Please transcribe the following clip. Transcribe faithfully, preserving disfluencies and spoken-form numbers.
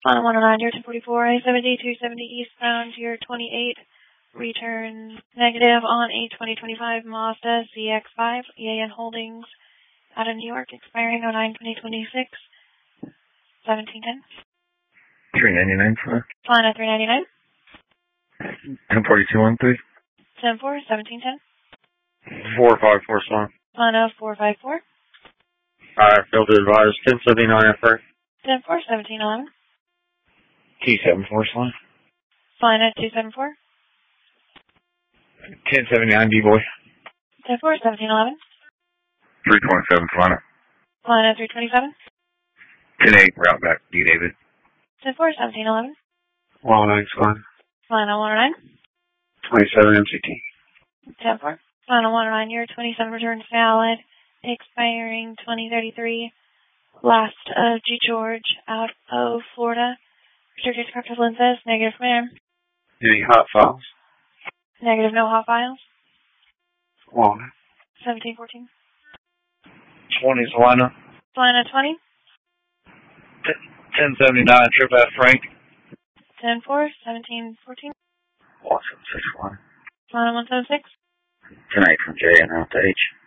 On one oh nine, year two forty-four, I seventy, two seventy eastbound, year twenty-eight, return negative on a twenty twenty-five Mazda Z X five, E A N Holdings, out of New York, expiring oh nine twenty twenty-six, seventeen ten. three ninety-nine, sir. Flying at three ninety-nine. ten forty-two one three. ten four, seventeen ten. four five four, sir. Flying at four five four. Alright, field advised, ten seventy-nine at first. ten four, seventeen eleven. T seven four, sir. Flying at two seven four. ten seventy-nine, D-boy. ten four, seventeen eleven. three twenty-seven, Flying. Flying at three twenty-seven. ten eight, route back, D, David. ten four, seventeen eleven. one oh nine, Flying. Flying on one oh nine. twenty-seven M C T. ten four. Flying on one oh nine, year twenty-seven, return valid, expiring twenty thirty-three. Last of G. George, out of Florida. Restricted corrective lenses, negative command. Any hot files? Negative, no hot files. One. seventeen fourteen. twenty, Solana. Flying at twenty. ten seventy-nine, trip at Frank. ten four, seventeen fourteen. one seven six one. Flying on one seven six. ten eight from J and out to H.